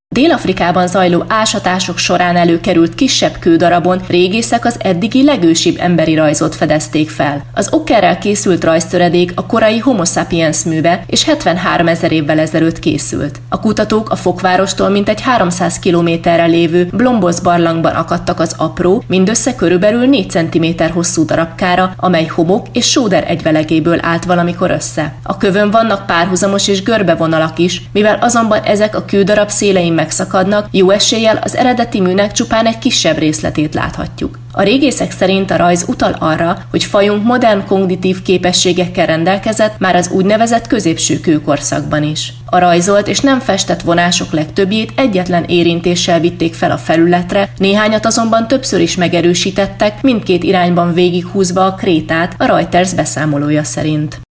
Dél-Afrikában zajló ásatások során előkerült kisebb kődarabon régészek az eddigi legősibb emberi rajzot fedezték fel. Az okkerrel készült rajztöredék a korai Homo sapiens műve és 73 000 évvel ezelőtt készült. A kutatók a Fokvárostól mintegy 300 kilométerre lévő Blombos barlangban akadtak az apró, mindössze körülbelül 4 cm hosszú darabkára, amely homok és sóder egyvelegéből állt valamikor össze. A kövön vannak párhuzamos és görbe vonalak is, mivel azonban ezek a kődarab szélein megszakadnak, jó eséllyel az eredeti műnek csupán egy kisebb részletét láthatjuk. A régészek szerint a rajz utal arra, hogy fajunk modern kognitív képességekkel rendelkezett már az úgynevezett középső kőkorszakban is. A rajzolt és nem festett vonások legtöbbjét egyetlen érintéssel vitték fel a felületre, néhányat azonban többször is megerősítettek, mindkét irányban végighúzva a krétát, a Reuters beszámolója szerint.